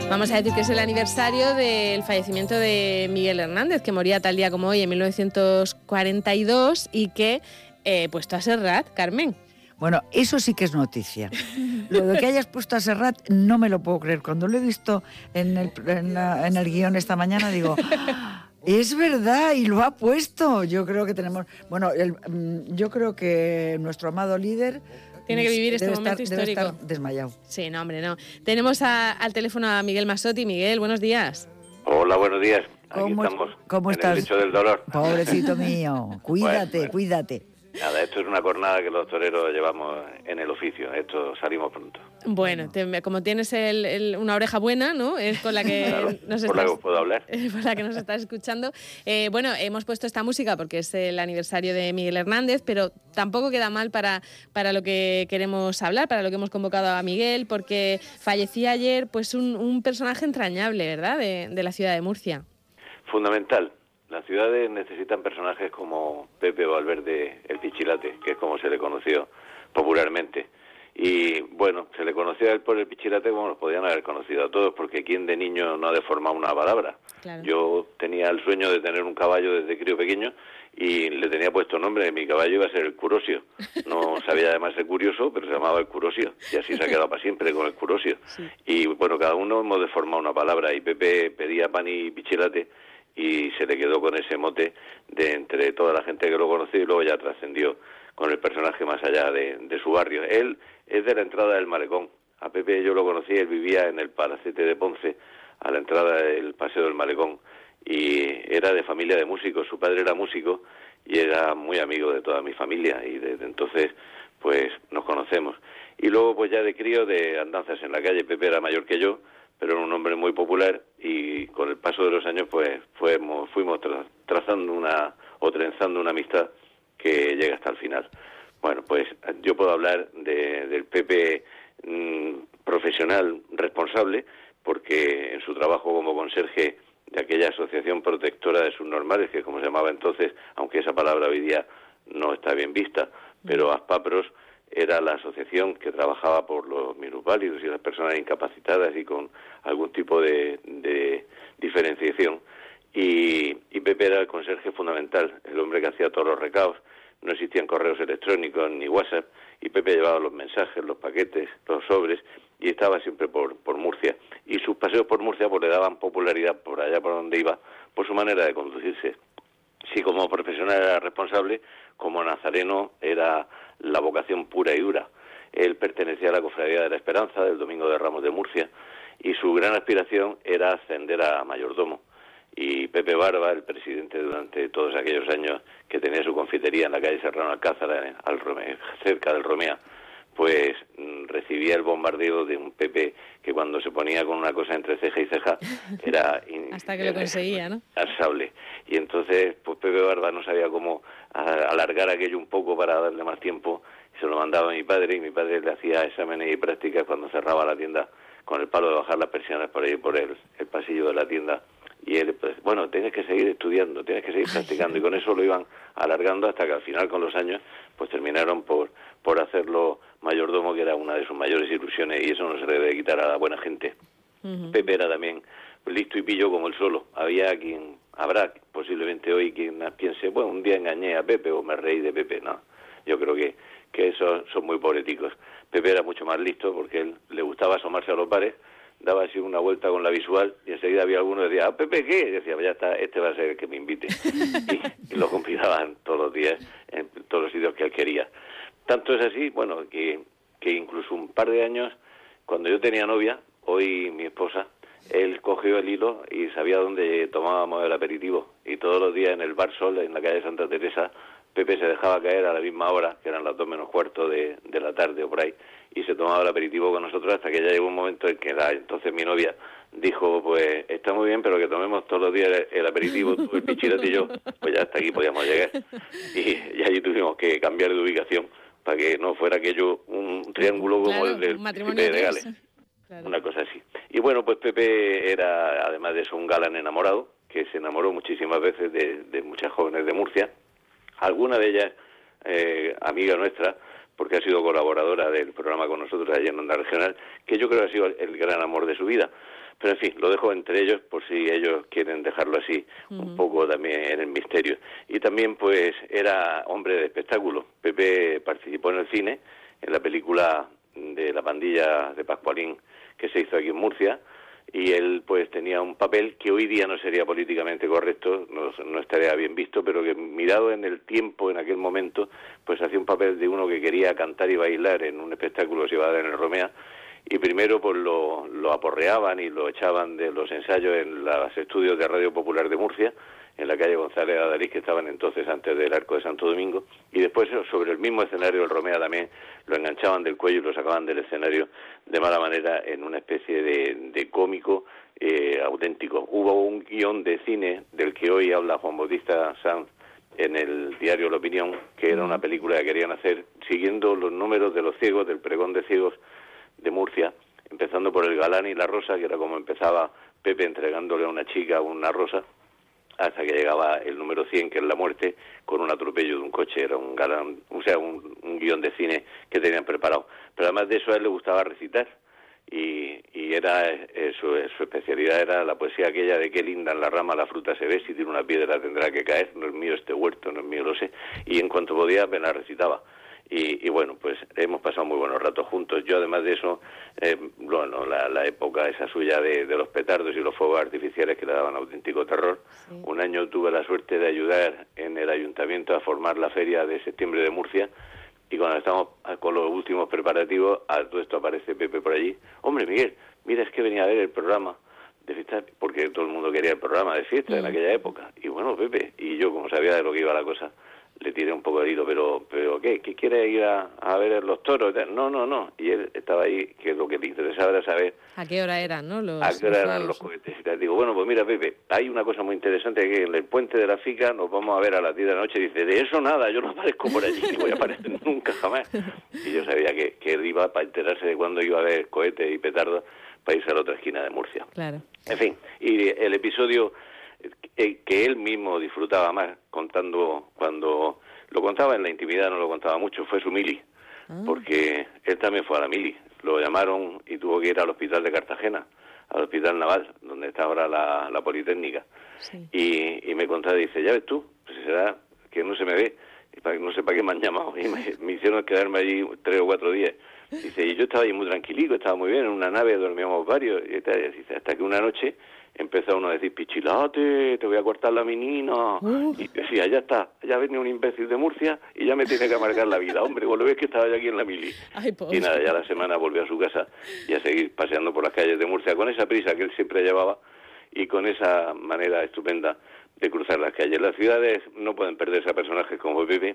Vamos a decir que es el aniversario del fallecimiento de Miguel Hernández, que moría tal día como hoy, en 1942, y que puesto a Serrat, Carmen. Bueno, eso sí que es noticia. Lo de que hayas puesto a Serrat no me lo puedo creer. Cuando lo he visto en el guión esta mañana, digo, es verdad, y lo ha puesto. Yo creo que tenemos... Bueno, yo creo que nuestro amado líder... Tiene que vivir este momento histórico. Debe estar desmayado. Sí, no, hombre, no. Tenemos al teléfono a Miguel Masotti. Miguel, buenos días. Hola, buenos días. Aquí estamos. ¿Cómo estás? En el lecho del dolor. Pobrecito mío. Cuídate, bueno. Cuídate. Nada, esto es una jornada que los toreros llevamos en el oficio. Esto salimos pronto. Bueno, como tienes una oreja buena, ¿no? Es con la que claro, por la que puedo hablar. Por la que nos estás escuchando. Bueno, hemos puesto esta música porque es el aniversario de Miguel Hernández, pero tampoco queda mal para lo que queremos hablar, para lo que hemos convocado a Miguel, porque fallecía ayer pues un personaje entrañable, ¿verdad?, de la ciudad de Murcia. Fundamental. Las ciudades necesitan personajes como Pepe Valverde el Pichilate, que es como se le conoció popularmente. Y bueno, se le conoció a él por el Pichilate como nos podían haber conocido a todos, porque quien de niño no ha deformado una palabra. Claro. Yo tenía el sueño de tener un caballo desde crío pequeño y le tenía puesto nombre. Mi caballo iba a ser el Curosio. No sabía además ser curioso, pero se llamaba el Curosio. Y así se ha quedado para siempre con el Curosio. Sí. Y bueno, cada uno hemos deformado una palabra. Y Pepe pedía pan y Pichilate y se le quedó con ese mote de entre toda la gente que lo conoció, y luego ya trascendió con el personaje más allá de su barrio. Él es de la entrada del Malecón. A Pepe yo lo conocí, él vivía en el Palacete de Ponce, a la entrada del Paseo del Malecón, y era de familia de músicos. Su padre era músico y era muy amigo de toda mi familia, y desde entonces pues nos conocemos. Y luego pues ya de crío, de andanzas en la calle. Pepe era mayor que yo, pero era un hombre muy popular, y con el paso de los años pues fuimos trenzando una amistad que llega hasta el final. Bueno, pues yo puedo hablar del Pepe profesional responsable, porque en su trabajo como conserje de aquella asociación protectora de subnormales, que como se llamaba entonces, aunque esa palabra hoy día no está bien vista, pero ASPAPROS era la asociación que trabajaba por los minusválidos y las personas incapacitadas y con algún tipo de diferenciación. Y Pepe era el conserje fundamental, el hombre que hacía todos los recados. No existían correos electrónicos ni WhatsApp, y Pepe llevaba los mensajes, los paquetes, los sobres, y estaba siempre por Murcia. Y sus paseos por Murcia pues le daban popularidad por allá por donde iba, por su manera de conducirse. Sí, como profesional era responsable, como nazareno era la vocación pura y dura. Él pertenecía a la Cofradía de la Esperanza del Domingo de Ramos de Murcia, y su gran aspiración era ascender a mayordomo. Y Pepe Barba, el presidente durante todos aquellos años, que tenía su confitería en la calle Serrano Alcázar, cerca del Romea, pues recibía el bombardeo de un Pepe que cuando se ponía con una cosa entre ceja y ceja era... hasta que lo conseguía, ¿no? Sable. Y entonces pues Pepe Barba no sabía cómo alargar aquello un poco para darle más tiempo, y se lo mandaba a mi padre, y mi padre le hacía exámenes y prácticas cuando cerraba la tienda, con el palo de bajar las persianas por ahí por el pasillo de la tienda. Y él, pues, bueno, tienes que seguir estudiando, tienes que seguir practicando, y con eso lo iban alargando hasta que al final, con los años, pues terminaron por hacerlo mayordomo, que era una de sus mayores ilusiones, y eso no se le debe quitar a la buena gente. Uh-huh. Pepe era también listo y pillo como él solo. Habrá posiblemente hoy quien piense, bueno, un día engañé a Pepe o me reí de Pepe. No, yo creo que esos son muy poéticos. Pepe era mucho más listo, porque él le gustaba asomarse a los bares, daba así una vuelta con la visual, y enseguida había alguno que decía, ¿ah, Pepe qué? Y decía, ya está, este va a ser el que me invite. y lo convidaban todos los días en todos los sitios que él quería. Tanto es así, bueno, que incluso un par de años, cuando yo tenía novia, hoy mi esposa, él cogió el hilo y sabía dónde tomábamos el aperitivo. Y todos los días en el Bar Sol, en la calle Santa Teresa, Pepe se dejaba caer a la misma hora, que eran las 2 menos cuarto de la tarde o por ahí, y se tomaba el aperitivo con nosotros, hasta que ya llegó un momento en que entonces mi novia dijo, pues está muy bien, pero que tomemos todos los días el aperitivo, tú, el Pichilate y yo, pues ya hasta aquí podíamos llegar. Y allí tuvimos que cambiar de ubicación para que no fuera aquello un triángulo como el del Príncipe de Gales. Claro. Una cosa así. Y bueno, pues Pepe era, además de eso, un galán enamorado, que se enamoró muchísimas veces de muchas jóvenes de Murcia, alguna de ellas amiga nuestra, porque ha sido colaboradora del programa con nosotros allí en Onda Regional, que yo creo que ha sido el gran amor de su vida. Pero en fin, lo dejo entre ellos por si ellos quieren dejarlo así, un poco también en el misterio. Y también pues era hombre de espectáculo. Pepe participó en el cine, en la película de La pandilla de Pascualín que se hizo aquí en Murcia, y él pues tenía un papel que hoy día no sería políticamente correcto, no estaría bien visto, pero que mirado en el tiempo, en aquel momento, pues hacía un papel de uno que quería cantar y bailar en un espectáculo que se iba a dar en el Romea, y primero pues lo aporreaban y lo echaban de los ensayos en los estudios de Radio Popular de Murcia, en la calle González Adalís, que estaban entonces antes del Arco de Santo Domingo, y después sobre el mismo escenario del Romea también lo enganchaban del cuello y lo sacaban del escenario de mala manera en una especie de cómico auténtico. Hubo un guión de cine del que hoy habla Juan Bautista Sanz en el diario La Opinión, que era una película que querían hacer siguiendo los números de los ciegos, del pregón de ciegos de Murcia, empezando por el galán y la rosa, que era como empezaba Pepe entregándole a una chica una rosa, hasta que llegaba el número 100, que es la muerte, con un atropello de un coche. Era un galán, o sea, un guión de cine que tenían preparado. Pero además de eso, a él le gustaba recitar, y era su especialidad era la poesía aquella de qué linda en la rama la fruta se ve, si tiene una piedra tendrá que caer, no es mío este huerto, no es mío, lo sé. Y en cuanto podía, me la recitaba. Y bueno, pues hemos pasado muy buenos ratos juntos. Yo, además de eso, bueno, la época esa suya de los petardos y los fuegos artificiales que le daban auténtico terror. Sí. Un año tuve la suerte de ayudar en el ayuntamiento a formar la feria de septiembre de Murcia, y cuando estamos con los últimos preparativos, a todo esto aparece Pepe por allí. Hombre, Miguel, mira, es que venía a ver el programa de fiesta, porque todo el mundo quería el programa de fiesta en aquella época. Y bueno, Pepe, y yo, como sabía de lo que iba la cosa, le tiré un poco de hilo, pero ¿qué quiere ir a ver los toros? No, y él estaba ahí, que lo que le interesaba era saber ¿a qué hora eran, no? ¿A qué hora eran los cohetes? Y te digo, bueno, pues mira, Pepe, hay una cosa muy interesante, que en el puente de la Fica nos vamos a ver a las 10 de la noche. Y dice, de eso nada, yo no aparezco por allí, ni voy a aparecer nunca, jamás. Y yo sabía que él iba para enterarse de cuándo iba a haber cohetes y petardos, para irse a la otra esquina de Murcia. Claro. En fin, y el episodio que él mismo disfrutaba más contando, cuando lo contaba en la intimidad, no lo contaba mucho, fue su mili, porque él también fue a la mili. Lo llamaron y tuvo que ir al hospital de Cartagena, al hospital naval, donde está ahora la Politécnica. Sí. Y me contaba, dice, ya ves tú, pues será que no se me ve, no sé para qué me han llamado, y me hicieron quedarme allí 3 o 4 días. Dice, y yo estaba ahí muy tranquilico, estaba muy bien, en una nave dormíamos varios, y dice, hasta que una noche empezó uno a decir, pichilate, te voy a cortar la menina. Y decía, ya está, ya venía un imbécil de Murcia y ya me tiene que amargar la vida. Hombre, vos lo ves que estaba yo aquí en la mili. Ay, y nada, ya la semana volvió a su casa y a seguir paseando por las calles de Murcia con esa prisa que él siempre llevaba y con esa manera estupenda de cruzar las calles. Las ciudades no pueden perderse a personajes como Pepe,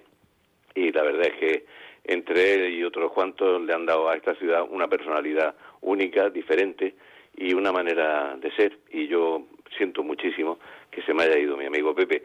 y la verdad es que entre él y otros cuantos le han dado a esta ciudad una personalidad única, diferente, y una manera de ser, y yo siento muchísimo que se me haya ido mi amigo Pepe.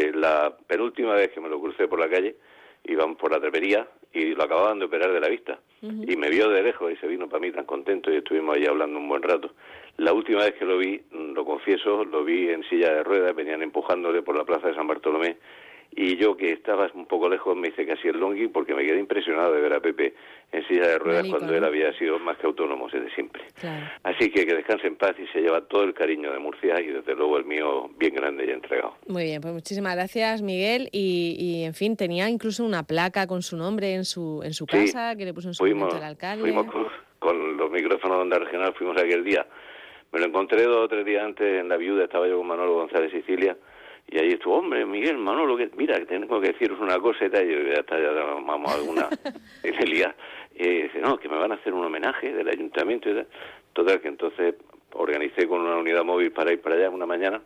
La penúltima vez que me lo crucé por la calle, íbamos por la trepería y lo acababan de operar de la vista, y me vio de lejos y se vino para mí tan contento, y estuvimos ahí hablando un buen rato. La última vez que lo vi, lo confieso, lo vi en silla de ruedas, venían empujándole por la plaza de San Bartolomé, y yo, que estaba un poco lejos, me hice casi el longhi, porque me quedé impresionado de ver a Pepe en silla de ruedas cuando él había sido más que autónomo desde siempre. Claro. Así que descanse en paz, y se lleva todo el cariño de Murcia, y desde luego el mío bien grande y entregado. Muy bien, pues muchísimas gracias, Miguel, y en fin, tenía incluso una placa con su nombre en su casa, que le puso en su momento el alcalde. Fuimos con los micrófonos de Onda Regional, fuimos aquel día. Me lo encontré 2 o 3 días antes en La Viuda, estaba yo con Manolo González Sicilia, y ahí estuvo, hombre, Miguel, Manolo, mira, que tengo que deciros una cosa y tal, y yo, ya vamos a alguna fidelidad. Y dice, no, que me van a hacer un homenaje del ayuntamiento y tal. Total, que entonces organicé con una unidad móvil para ir para allá una mañana,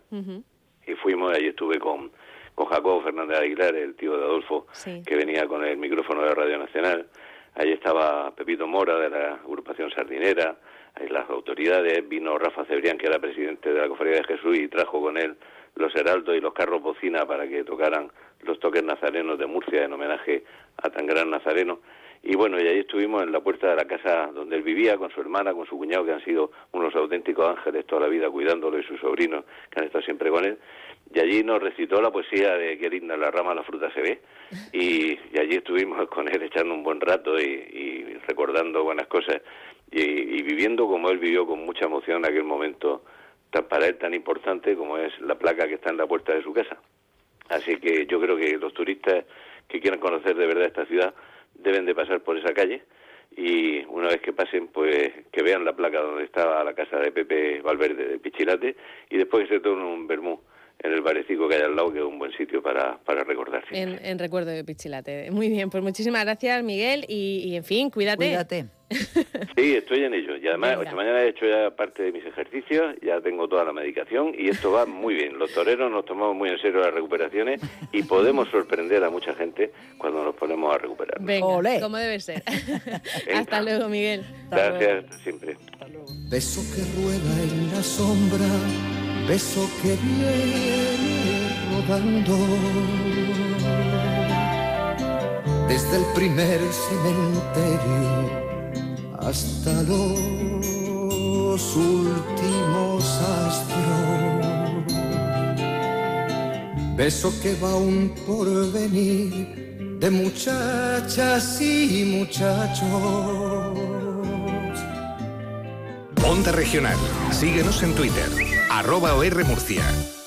y fuimos, ahí estuve con Jacobo Fernández Aguilar, el tío de Adolfo, que venía con el micrófono de Radio Nacional. Ahí estaba Pepito Mora, de la agrupación Sardinera, ahí las autoridades, vino Rafa Cebrián, que era presidente de la Cofradía de Jesús, y trajo con él los heraldos y los carros bocina para que tocaran los toques nazarenos de Murcia en homenaje a tan gran nazareno. Y bueno, y allí estuvimos en la puerta de la casa donde él vivía, con su hermana, con su cuñado, que han sido unos auténticos ángeles toda la vida cuidándolo, y sus sobrinos, que han estado siempre con él. Y allí nos recitó la poesía de Qué linda en la rama la fruta se ve. Y allí estuvimos con él echando un buen rato y recordando buenas cosas. Y viviendo como él vivió, con mucha emoción aquel momento para él tan importante como es la placa que está en la puerta de su casa. Así que yo creo que los turistas que quieran conocer de verdad esta ciudad deben de pasar por esa calle, y una vez que pasen, pues que vean la placa donde estaba la casa de Pepe Valverde de Pichilate, y después que se tomen un vermú en el barecico que hay al lado, que es un buen sitio para recordar. En recuerdo de Pichilate. Muy bien, pues muchísimas gracias, Miguel, y en fin, cuídate. Cuídate. Sí, estoy en ello. Y además, esta mañana he hecho ya parte de mis ejercicios, ya tengo toda la medicación y esto va muy bien. Los toreros nos tomamos muy en serio las recuperaciones y podemos sorprender a mucha gente cuando nos ponemos a recuperar. Venga, Olé. como debe ser. Hasta luego, Miguel. Gracias, hasta siempre. Beso que rueda en la sombra, beso que viene rodando desde el primer cementerio hasta los últimos astros. Beso que va un porvenir de muchachas y muchachos. Onda Regional. Síguenos en Twitter, @OR Murcia.